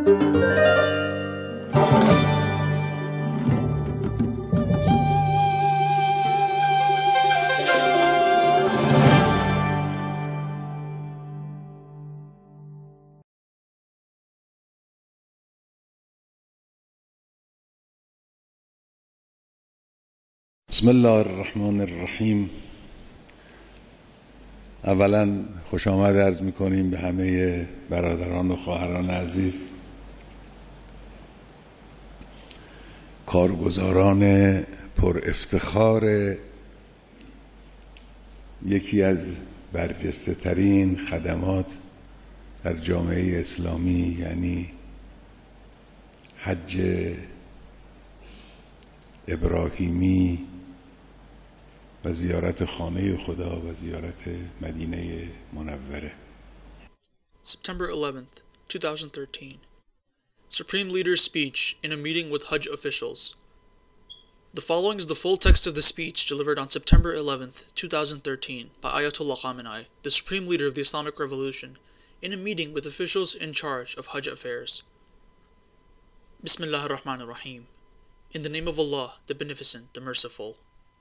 بسم الله الرحمن الرحیم. اولا خوش آمد عرض میکنیم به همه برادران و خواهران عزیز، کارگزاران پر افتخار یکی از برجسته ترین خدمات در جامعه اسلامی، یعنی حج ابراهیمی و زیارت خانه خدا و زیارت مدینه منوره. September 11th, 2013. Supreme Leader's speech in a meeting with Hajj officials. The following is the full text of the speech delivered on September 11th, 2013 by Ayatollah Khamenei, the Supreme Leader of the Islamic Revolution, in a meeting with officials in charge of Hajj affairs. Bismillah ar-Rahman ar-Rahim. In the name of Allah, the Beneficent, the Merciful.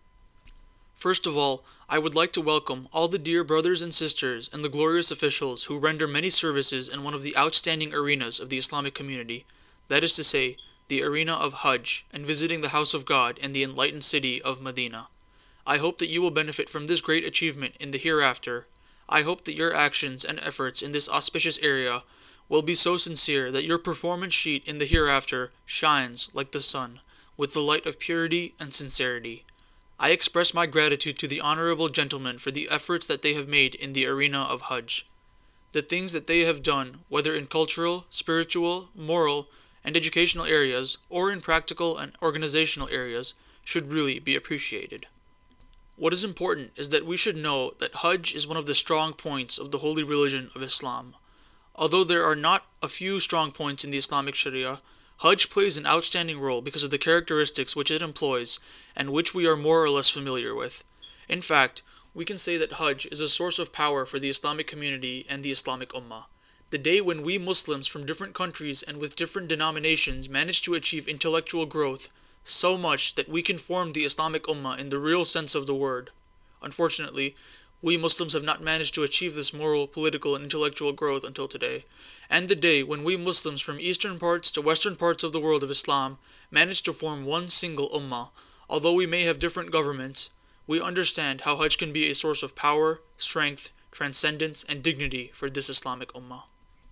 First of all, I would like to welcome all the dear brothers and sisters and the glorious officials who render many services in one of the outstanding arenas of the Islamic community, that is to say, the arena of Hajj and visiting the house of God in the enlightened city of Medina. I hope that you will benefit from this great achievement in the hereafter. I hope that your actions and efforts in this auspicious area will be so sincere that your performance sheet in the hereafter shines like the sun, with the light of purity and sincerity. I express my gratitude to the honorable gentlemen for the efforts that they have made in the arena of Hajj. The things that they have done, whether in cultural, spiritual, moral, and educational areas, or in practical and organizational areas, should really be appreciated. What is important is that we should know that Hajj is one of the strong points of the holy religion of Islam. Although there are not a few strong points in the Islamic Sharia, Hajj plays an outstanding role because of the characteristics which it employs and which we are more or less familiar with. In fact, we can say that Hajj is a source of power for the Islamic community and the Islamic Ummah. The day when we Muslims from different countries and with different denominations manage to achieve intellectual growth so much that we can form the Islamic Ummah in the real sense of the word. Unfortunately, we Muslims have not managed to achieve this moral, political, and intellectual growth until today. And the day when we Muslims from eastern parts to western parts of the world of Islam manage to form one single Ummah, although we may have different governments, we understand how Hajj can be a source of power, strength, transcendence, and dignity for this Islamic Ummah.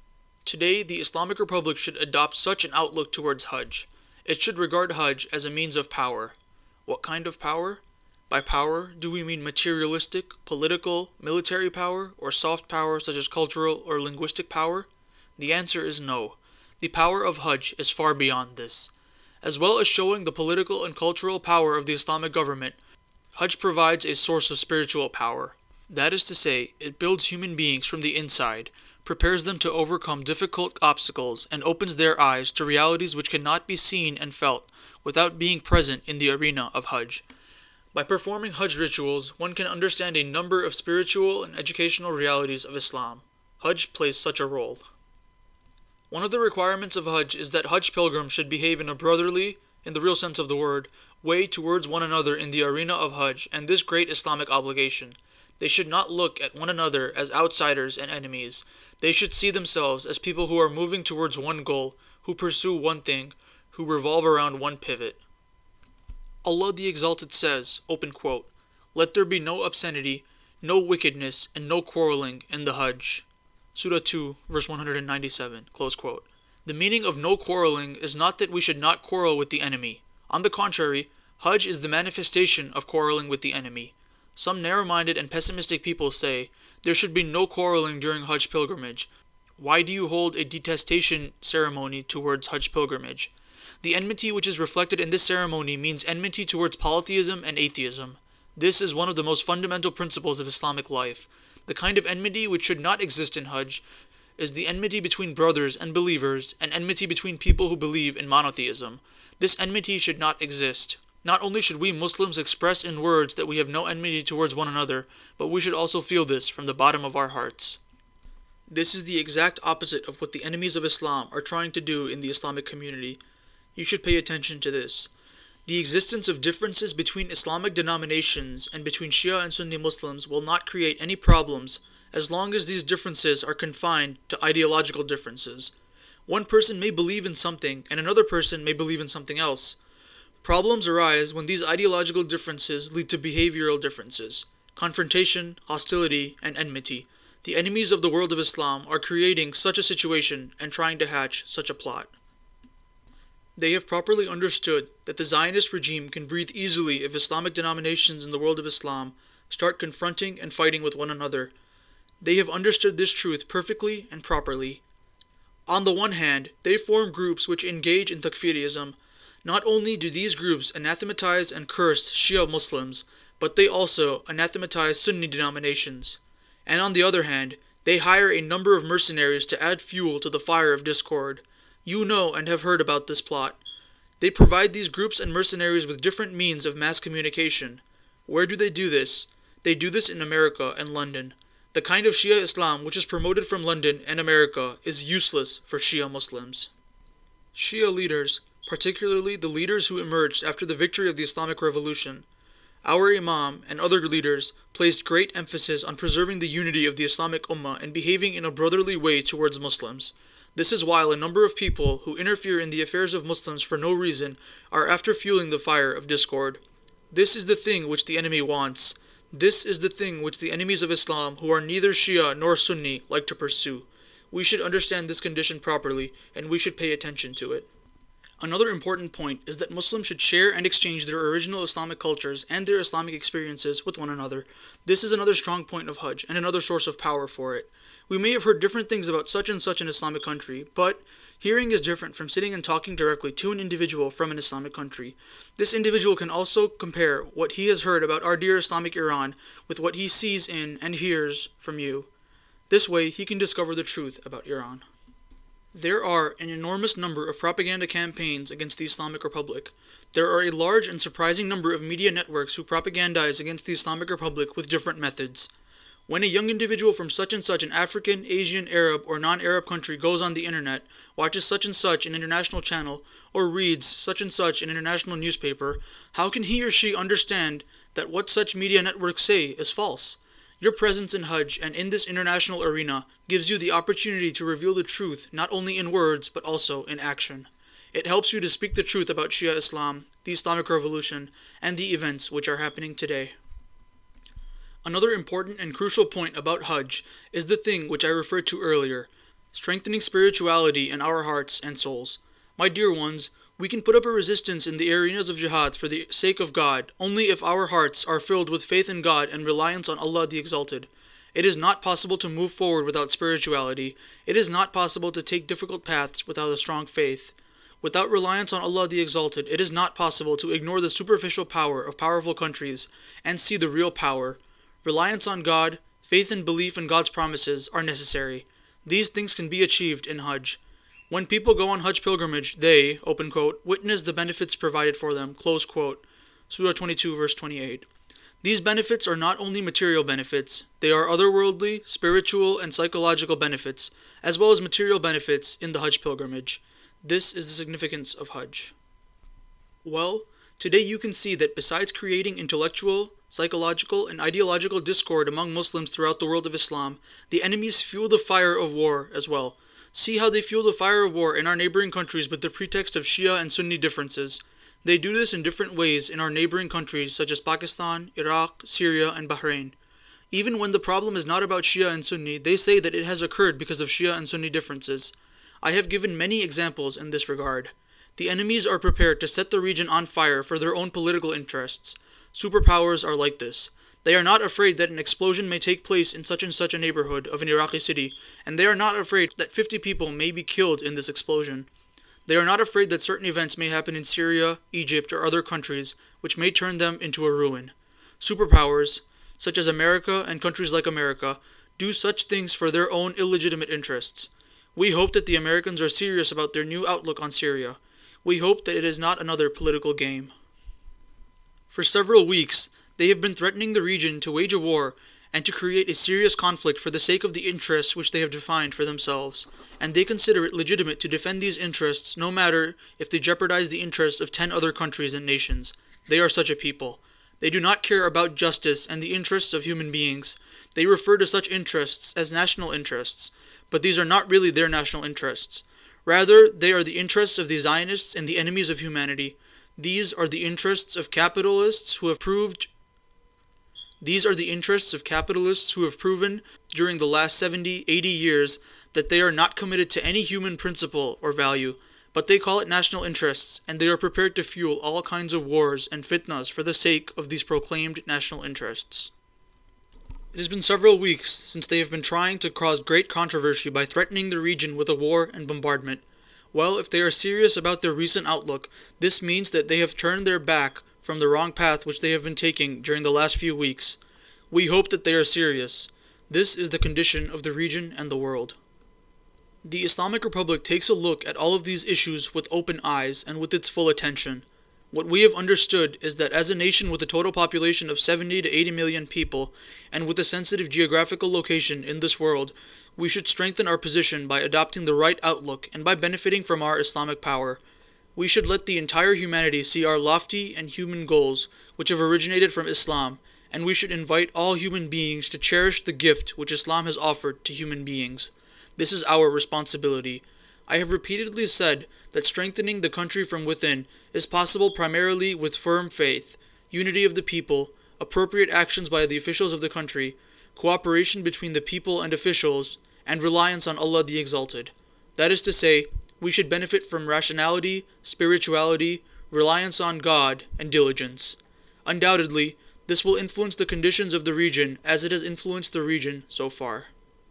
Today, the Islamic Republic should adopt such an outlook towards Hajj. It should regard Hajj as a means of power. What kind of power? By power, do we mean materialistic, political, military power, or soft power such as cultural or linguistic power? The answer is no. The power of Hajj is far beyond this. As well as showing the political and cultural power of the Islamic government, Hajj provides a source of spiritual power. That is to say, it builds human beings from the inside, prepares them to overcome difficult obstacles, and opens their eyes to realities which cannot be seen and felt without being present in the arena of Hajj. By performing Hajj rituals, one can understand a number of spiritual and educational realities of Islam. Hajj plays such a role. One of the requirements of Hajj is that Hajj pilgrims should behave in a brotherly, in the real sense of the word, way towards one another in the arena of Hajj and this great Islamic obligation. They should not look at one another as outsiders and enemies. They should see themselves as people who are moving towards one goal, who pursue one thing, who revolve around one pivot. Allah the Exalted says, open quote, "Let there be no obscenity, no wickedness, and no quarreling in the Hajj." Surah 2, verse 197, close quote. The meaning of no quarreling is not that we should not quarrel with the enemy. On the contrary, Hajj is the manifestation of quarreling with the enemy. Some narrow-minded and pessimistic people say, there should be no quarreling during Hajj pilgrimage. Why do you hold a detestation ceremony towards Hajj pilgrimage? The enmity which is reflected in this ceremony means enmity towards polytheism and atheism. This is one of the most fundamental principles of Islamic life. The kind of enmity which should not exist in Hajj is the enmity between brothers and believers, and enmity between people who believe in monotheism. This enmity should not exist. Not only should we Muslims express in words that we have no enmity towards one another, but we should also feel this from the bottom of our hearts. This is the exact opposite of what the enemies of Islam are trying to do in the Islamic community. You should pay attention to this. The existence of differences between Islamic denominations and between Shia and Sunni Muslims will not create any problems as long as these differences are confined to ideological differences. One person may believe in something and another person may believe in something else. Problems arise when these ideological differences lead to behavioral differences, confrontation, hostility, and enmity. The enemies of the world of Islam are creating such a situation and trying to hatch such a plot. They have properly understood that the Zionist regime can breathe easily if Islamic denominations in the world of Islam start confronting and fighting with one another. They have understood this truth perfectly and properly. On the one hand, they form groups which engage in takfirism. Not only do these groups anathematize and curse Shia Muslims, but they also anathematize Sunni denominations. And on the other hand, they hire a number of mercenaries to add fuel to the fire of discord. You know and have heard about this plot. They provide these groups and mercenaries with different means of mass communication. Where do they do this? They do this in America and London. The kind of Shia Islam which is promoted from London and America is useless for Shia Muslims. Shia leaders, particularly the leaders who emerged after the victory of the Islamic Revolution, our Imam and other leaders placed great emphasis on preserving the unity of the Islamic Ummah and behaving in a brotherly way towards Muslims. This is while a number of people who interfere in the affairs of Muslims for no reason are after fueling the fire of discord. This is the thing which the enemy wants. This is the thing which the enemies of Islam, who are neither Shia nor Sunni, like to pursue. We should understand this condition properly, and we should pay attention to it. Another important point is that Muslims should share and exchange their original Islamic cultures and their Islamic experiences with one another. This is another strong point of Hajj and another source of power for it. We may have heard different things about such and such an Islamic country, but hearing is different from sitting and talking directly to an individual from an Islamic country. This individual can also compare what he has heard about our dear Islamic Iran with what he sees in and hears from you. This way, he can discover the truth about Iran. There are an enormous number of propaganda campaigns against the Islamic Republic. There are a large and surprising number of media networks who propagandize against the Islamic Republic with different methods. When a young individual from such and such an African, Asian, Arab, or non-Arab country goes on the internet, watches such and such an international channel, or reads such and such an international newspaper, how can he or she understand that what such media networks say is false? Your presence in Hajj and in this international arena gives you the opportunity to reveal the truth not only in words but also in action. It helps you to speak the truth about Shia Islam, the Islamic Revolution, and the events which are happening today. Another important and crucial point about Hajj is the thing which I referred to earlier, strengthening spirituality in our hearts and souls. My dear ones, we can put up a resistance in the arenas of jihad for the sake of God only if our hearts are filled with faith in God and reliance on Allah the Exalted. It is not possible to move forward without spirituality. It is not possible to take difficult paths without a strong faith. Without reliance on Allah the Exalted, it is not possible to ignore the superficial power of powerful countries and see the real power. Reliance on God, faith and belief in God's promises are necessary. These things can be achieved in Hajj. When people go on Hajj pilgrimage, they, open quote, witness the benefits provided for them, close quote. Surah 22, verse 28. These benefits are not only material benefits, they are otherworldly, spiritual, and psychological benefits, as well as material benefits in the Hajj pilgrimage. This is the significance of Hajj. Well, today you can see that besides creating intellectual, psychological, and ideological discord among Muslims throughout the world of Islam, the enemies fuel the fire of war as well. See how they fuel the fire of war in our neighboring countries with the pretext of Shia and Sunni differences. They do this in different ways in our neighboring countries such as Pakistan, Iraq, Syria, and Bahrain. Even when the problem is not about Shia and Sunni, they say that it has occurred because of Shia and Sunni differences. I have given many examples in this regard. The enemies are prepared to set the region on fire for their own political interests. Superpowers are like this. They are not afraid that an explosion may take place in such and such a neighborhood of an Iraqi city, and they are not afraid that 50 people may be killed in this explosion. They are not afraid that certain events may happen in Syria, Egypt, or other countries, which may turn them into a ruin. Superpowers, such as America and countries like America, do such things for their own illegitimate interests. We hope that the Americans are serious about their new outlook on Syria. We hope that it is not another political game. For several weeks, they have been threatening the region to wage a war, and to create a serious conflict for the sake of the interests which they have defined for themselves, and they consider it legitimate to defend these interests no matter if they jeopardize the interests of 10 other countries and nations. They are such a people. They do not care about justice and the interests of human beings. They refer to such interests as national interests, but these are not really their national interests. Rather, they are the interests of the Zionists and the enemies of humanity. These are the interests of capitalists who have proven during the last 70, 80 years that they are not committed to any human principle or value, but they call it national interests, and they are prepared to fuel all kinds of wars and fitnas for the sake of these proclaimed national interests. It has been several weeks since they have been trying to cause great controversy by threatening the region with a war and bombardment. Well, if they are serious about their recent outlook, this means that they have turned their back from the wrong path which they have been taking during the last few weeks. We hope that they are serious. This is the condition of the region and the world. The Islamic Republic takes a look at all of these issues with open eyes and with its full attention. What we have understood is that as a nation with a total population of 70 to 80 million people, and with a sensitive geographical location in this world, we should strengthen our position by adopting the right outlook and by benefiting from our Islamic power. We should let the entire humanity see our lofty and human goals, which have originated from Islam, and we should invite all human beings to cherish the gift which Islam has offered to human beings. This is our responsibility. I have repeatedly said that strengthening the country from within is possible primarily with firm faith, unity of the people, appropriate actions by the officials of the country, cooperation between the people and officials, and reliance on Allah the Exalted. That is to say, we should benefit from rationality, spirituality, reliance on God, and diligence. Undoubtedly, this will influence the conditions of the region as it has influenced the region so far.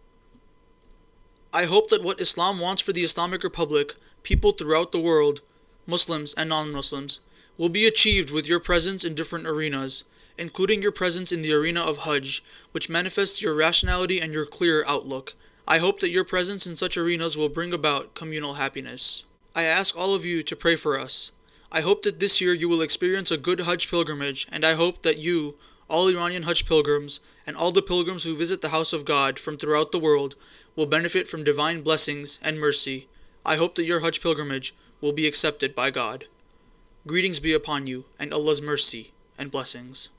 I hope that what Islam wants for the Islamic Republic, people throughout the world, Muslims and non-Muslims, will be achieved with your presence in different arenas, including your presence in the arena of Hajj, which manifests your rationality and your clear outlook. I hope that your presence in such arenas will bring about communal happiness. I ask all of you to pray for us. I hope that this year you will experience a good Hajj pilgrimage, and I hope that you, all Iranian Hajj pilgrims, and all the pilgrims who visit the house of God from throughout the world, will benefit from divine blessings and mercy. I hope that your Hajj pilgrimage will be accepted by God. Greetings be upon you, and Allah's mercy and blessings.